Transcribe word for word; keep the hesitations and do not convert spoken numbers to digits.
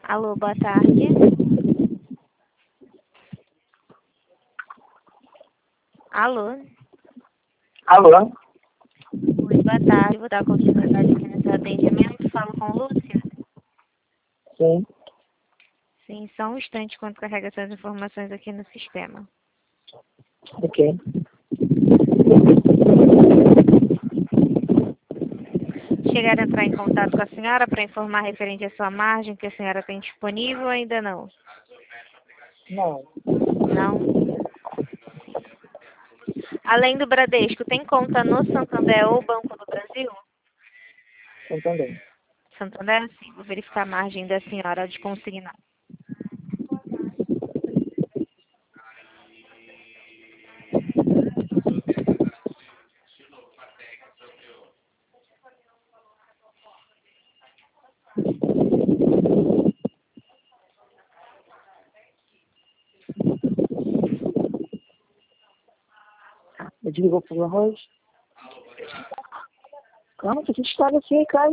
Alô, boa tarde. Alô? Alô? Oi, boa tarde. Vou dar continuidade aqui no seu atendimento. Falo com o Lúcio? Sim. Sim, só um instante quando carrega essas informações aqui no sistema. Ok. Chegaram a entrar em contato com a senhora para informar referente à sua margem que a senhora tem disponível ou ainda não? Não. Não? Além do Bradesco, tem conta no Santander ou Banco do Brasil? Santander. Santander, sim. Vou verificar a margem da senhora de consignar. Me desligou por arroz? Calma, que história aqui, cara.